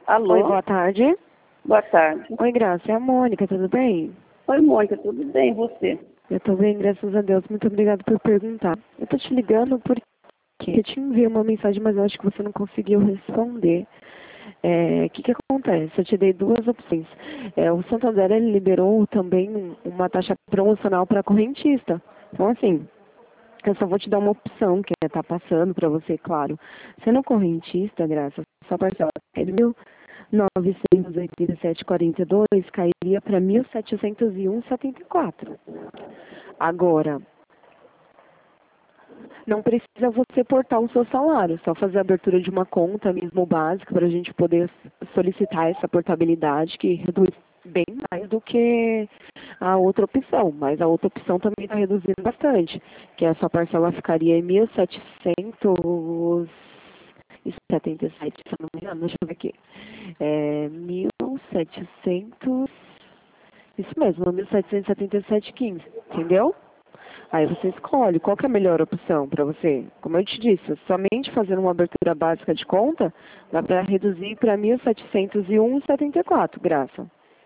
Oi, Alô? boa tarde. Boa tarde. Oi, Graça, é a Mônica, tudo bem? Oi, Mônica, tudo bem? E você? Eu tô bem, graças a Deus. Muito obrigada por perguntar. Eu tô te ligando porque eu te enviei uma mensagem, mas eu acho que você não conseguiu responder. O que acontece? Eu te dei duas opções. O Santander, ele liberou também uma taxa promocional para correntista. Então, assim, eu só vou te dar uma opção que tá passando para você, claro. Sendo correntista, Graça, sua parcela é de 987,42 cairia para 1.701,74. Agora, não precisa você portar o seu salário, só fazer a abertura de uma conta mesmo básica para a gente poder solicitar essa portabilidade que reduz bem mais do que a outra opção, mas a outra opção também está reduzindo bastante, que a sua parcela ficaria em 1.777, se eu não me engano, deixa eu ver aqui. 1.700, isso mesmo, 1.777,15, entendeu? Aí você escolhe qual que é a melhor opção para você. Como eu te disse, somente fazendo uma abertura básica de conta, dá para reduzir para 1.701,74, Graça.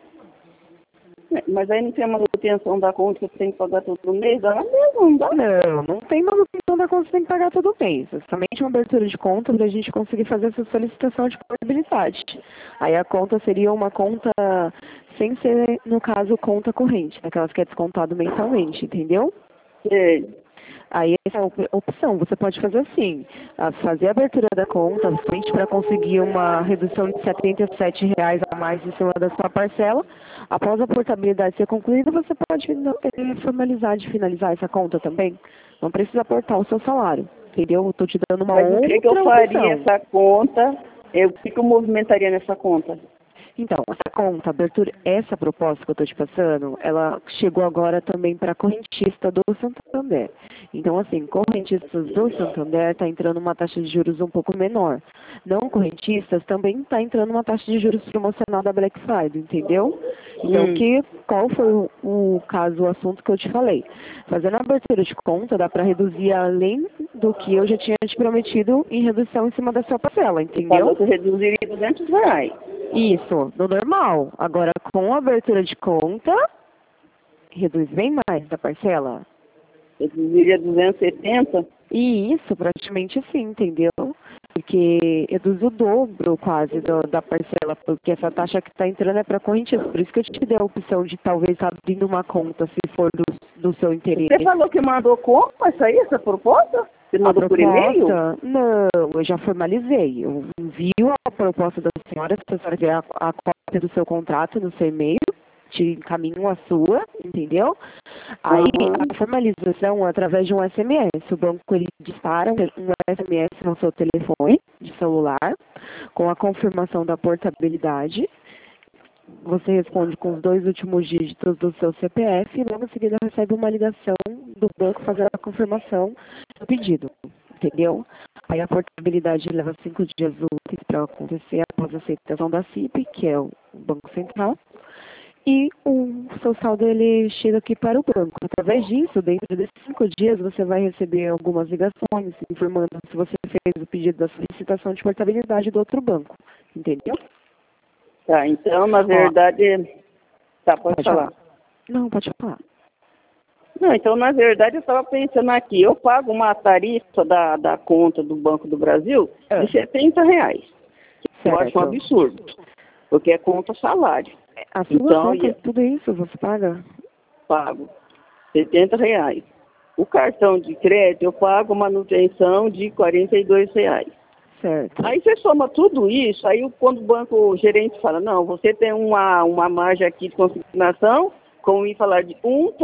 Mas aí não tem a manutenção da conta que você tem que pagar todo mês? Dá mesmo, não dá? Não tem manutenção da conta, você tem que pagar todo mês. É somente uma abertura de conta para a gente conseguir fazer essa solicitação de portabilidade. Aí a conta seria uma conta sem ser, no caso, conta corrente, daquelas que é descontado mensalmente, entendeu? Sei. Aí essa é a opção, você pode fazer assim, fazer a abertura da conta, somente para conseguir uma redução de R$ 77 a mais em cima da sua parcela. Após a portabilidade ser concluída, você pode formalizar de finalizar essa conta também. Não precisa aportar o seu salário, entendeu? Eu estou te dando uma Mas o que eu outra faria opção. essa conta? O que eu movimentaria nessa conta? Então, essa conta, abertura, essa proposta que eu estou te passando, ela chegou agora também para correntista do Santander. Então, assim, correntistas do Santander está entrando uma taxa de juros um pouco menor. Não correntistas também está entrando uma taxa de juros promocional da Black Friday, entendeu? Então, qual foi o caso, o assunto que eu te falei? Fazendo a abertura de conta, dá para reduzir além do que eu já tinha te prometido em redução em cima da sua parcela, Você falou entendeu? que reduziria R$ 200. Isso, no normal. Agora, com a abertura de conta, reduz bem mais a parcela. Reduziria 270? E isso, praticamente sim, entendeu? Porque reduz o dobro quase da parcela, porque essa taxa que está entrando é para correntista. Por isso que eu te dei a opção de talvez abrindo uma conta, se for do seu interesse. Você falou que mandou como essa proposta? Você A mandou por e-mail? proposta? Não, eu já formalizei. Eu envio a proposta da senhora, se a senhora tiver a cópia do seu contrato no seu e-mail, te encaminho a sua, entendeu? Aí a formalização é através de um SMS. O banco ele dispara um SMS no seu telefone de celular com a confirmação da portabilidade. Você responde com os 2 últimos dígitos do seu CPF e logo em seguida recebe uma ligação do banco fazendo a confirmação do pedido, entendeu? Aí a portabilidade leva 5 dias úteis para acontecer após a aceitação da CIP, que é o Banco Central, e o seu saldo ele chega aqui para o banco. Através disso, dentro desses 5 dias, você vai receber algumas ligações informando se você fez o pedido da solicitação de portabilidade do outro banco, entendeu? Tá, então, na verdade... Tá, pode falar. Não, pode falar. Não, então, na verdade, eu estava pensando aqui, eu pago uma tarifa da conta do Banco do Brasil de R$ 70. Eu acho um absurdo, porque é conta salário. A sua Então, conta, tudo isso você paga? pago R$ 70. O cartão de crédito, eu pago manutenção de R$ 42. Certo. Aí você soma tudo isso, aí quando o banco o gerente fala, não, você tem uma margem aqui de consignação, como me falar de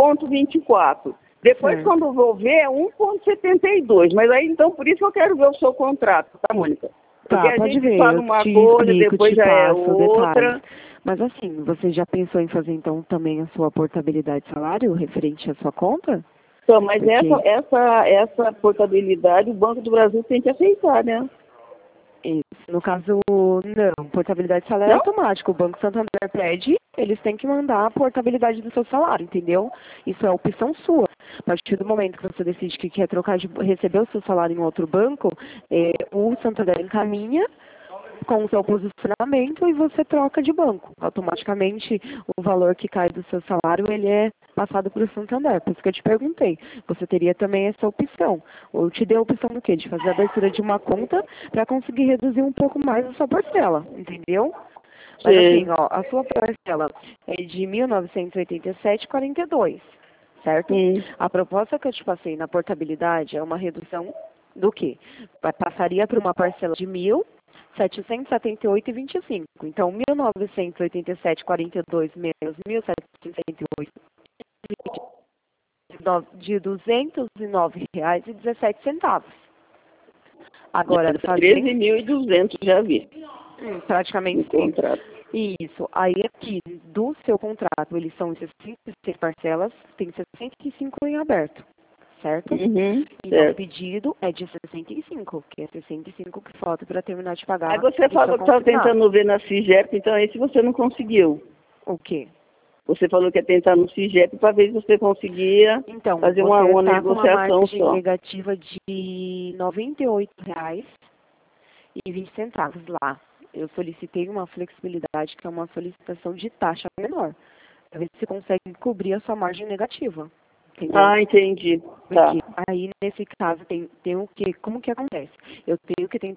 1,24. Depois, Certo. quando eu vou ver, é 1,72. Mas aí, então, por isso que eu quero ver o seu contrato, tá, Mônica? Porque Tá, a pode gente ver, fala eu uma te coisa, explico, depois te já é passo outra. detalhes. Mas assim, você já pensou em fazer então também a sua portabilidade de salário referente à sua conta? Então, mas Porque essa portabilidade, o Banco do Brasil tem que aceitar, né? no caso, não, portabilidade de salário é Não? automático. O Banco Santander pede, eles têm que mandar a portabilidade do seu salário, entendeu? Isso é opção sua. A partir do momento que você decide que quer trocar de receber o seu salário em outro banco, o Santander encaminha com o seu posicionamento e você troca de banco. Automaticamente, o valor que cai do seu salário, ele é passado para o Santander. Por isso que eu te perguntei. Você teria também essa opção. Eu te dei a opção do quê? De fazer a abertura de uma conta para conseguir reduzir um pouco mais a sua parcela, entendeu? Mas assim, ó, a sua parcela é de R$ 1.987,42, certo? A proposta que eu te passei na portabilidade é uma redução do quê? Passaria para uma parcela de R$ 1.778,25. Então, 1.987,42 menos 1.778 de R$ 209,17. Agora, fazendo 13.200, já vi. praticamente no contrato. Isso. Aí aqui, do seu contrato, eles são 66 parcelas, tem 65 em aberto, certo? Então, certo. o pedido é de 65, que é 65 que falta para terminar de pagar. Aí você falou que estava tentando ver na CIGEP, então esse você não conseguiu. O quê? Você falou que ia tentar no CIGEP para ver se você conseguia fazer uma negociação com uma margem negativa de R$ 98,20 lá. Eu solicitei uma flexibilidade, que é uma solicitação de taxa menor, para ver se você consegue cobrir a sua margem negativa. Entendeu? Ah, entendi. Porque aí, nesse caso, tem o que, como que acontece? Eu tenho que tentar